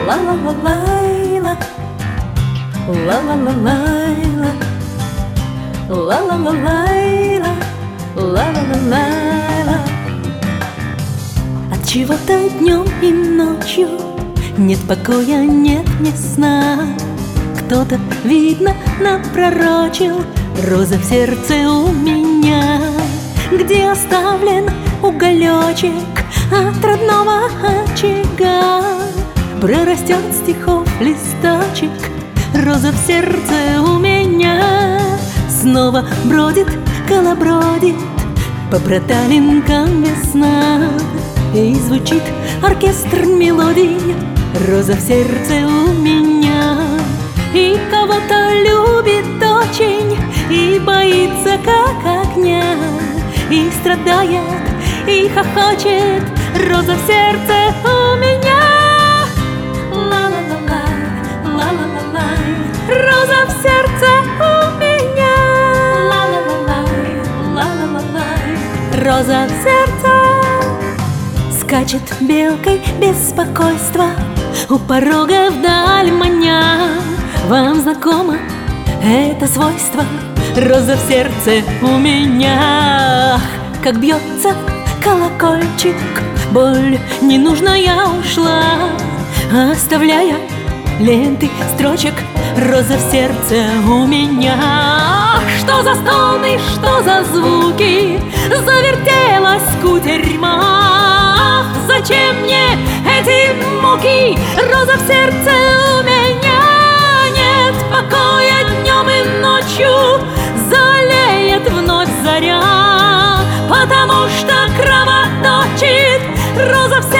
ла-ла-ла-лайла, ла-ла-ла-лайла, ла-ла-ла-лайла, ла-ла-ла-лайла. Отчего-то днем и ночью нет покоя, нет ни сна. Кто-то, видно, напророчил роза в сердце у меня, где оставлен уголечек от родного очага. Прорастет стихов листочек, роза в сердце у меня. Снова бродит, колобродит по проталинкам весна, и звучит оркестр мелодий, роза в сердце у меня. И кого-то любит очень, и боится как огня, и страдает, и хохочет, роза в сердце у меня. Ла-ла-ла-лай, ла-ла-ла-лай, роза в сердце у меня. Ла-ла-ла-лай, ла-ла-ла-лай, роза в сердце. Скачет белкой беспокойство у порога вдаль маня. Вам знакомо это свойство, роза в сердце у меня. Ах, как бьется колокольчик, боль ненужная ушла, оставляя ленты строчек, роза в сердце у меня. Что за стоны, что за звуки, завертелась кутерьма. Зачем мне эти муки, роза в сердце у меня. Нет покоя днем и ночью, залеет вновь заря, потому что кровоточит роза в сердце.